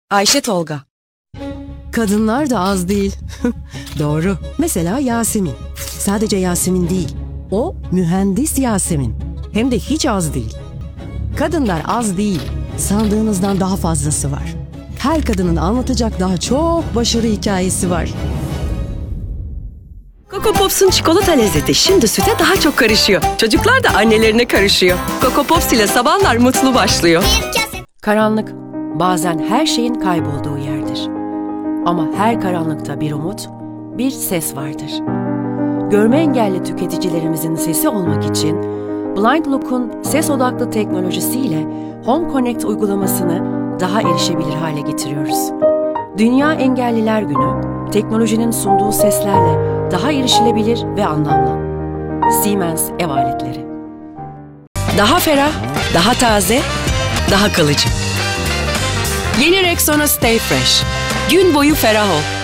Ayşe Tolga. Kadınlar da az değil. Doğru. Mesela Yasemin. Sadece Yasemin değil. O mühendis Yasemin. Hem de hiç az değil. Kadınlar az değil. Sandığınızdan daha fazlası var. Her kadının anlatacak daha çok başarı hikayesi var. Coco Pops'un çikolata lezzeti şimdi süte daha çok karışıyor. Çocuklar da annelerine karışıyor. Coco Pops ile sabahlar mutlu başlıyor. Karanlık bazen her şeyin kaybolduğu yerdir. Ama her karanlıkta bir umut, bir ses vardır. Görme engelli tüketicilerimizin sesi olmak için Blind Look'un ses odaklı teknolojisiyle Home Connect uygulamasını daha erişebilir hale getiriyoruz. Dünya Engelliler Günü, teknolojinin sunduğu seslerle daha erişilebilir ve anlamlı. Siemens Ev Aletleri. Daha ferah, daha taze, daha kalıcı. Yeni Rexona Stay Fresh. Gün boyu ferah ol.